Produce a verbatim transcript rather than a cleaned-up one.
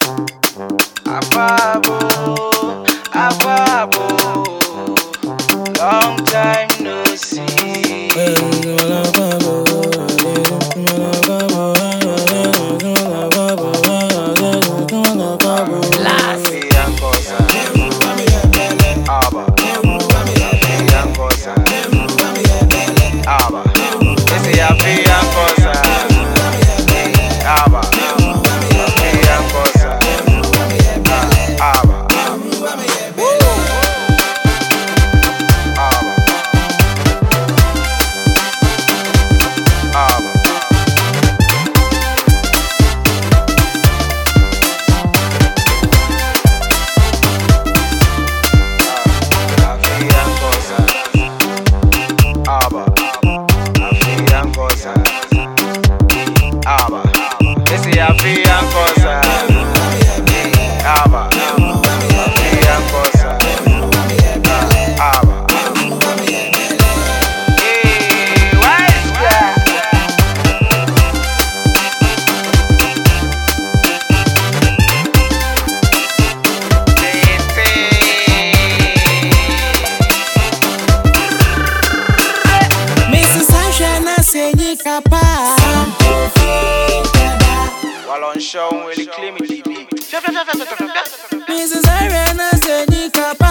Afabo, Afabo, long time no see. Last year, cosa. Aba, year, cosa. Aba, this year, year, cosa. Aba, year, cosa. Aba, Aba, Aba, afian cosas. Aba, ese afian cosas. Aba, afian cosas. Aba. Hey, what's that? missus Ashana Senyi Kapa. While on show, really claim it. missus Ashana Senyi Kapa.